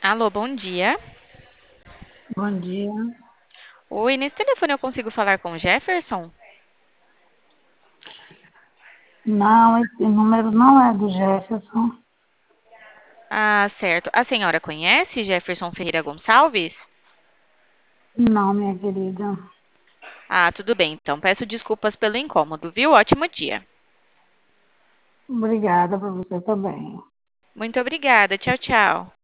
Alô, bom dia. Bom dia. Oi, nesse telefone eu consigo falar com o Jefferson? Não, esse número não é do Jefferson. Ah, certo. A senhora conhece Jefferson Ferreira Gonçalves? Não, minha querida. Ah, tudo bem, então. Peço desculpas pelo incômodo, viu? Ótimo dia. Obrigada para você também. Muito obrigada. Tchau, tchau.